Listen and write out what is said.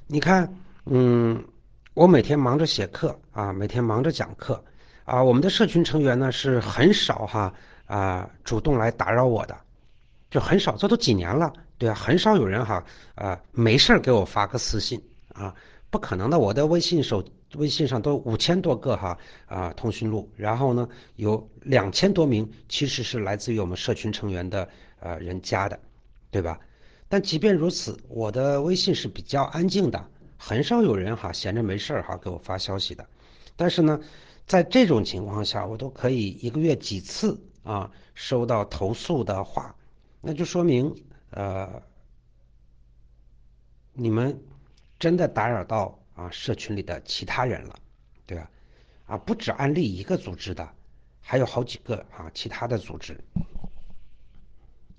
你看，嗯，我每天忙着写课啊，每天忙着讲课啊，我们的社群成员呢是很少主动来打扰我的，就很少，这都几年了，对啊，很少有人没事给我发个私信啊，不可能的，我的微信上都5000多个通讯录，然后呢有2000多名其实是来自于我们社群成员的人加的，对吧？但即便如此，我的微信是比较安静的，很少有人闲着没事给我发消息的。但是呢，在这种情况下，我都可以一个月几次收到投诉的话，那就说明呃你们真的打扰到社群里的其他人了，对吧？不止安利一个组织的，还有好几个其他的组织。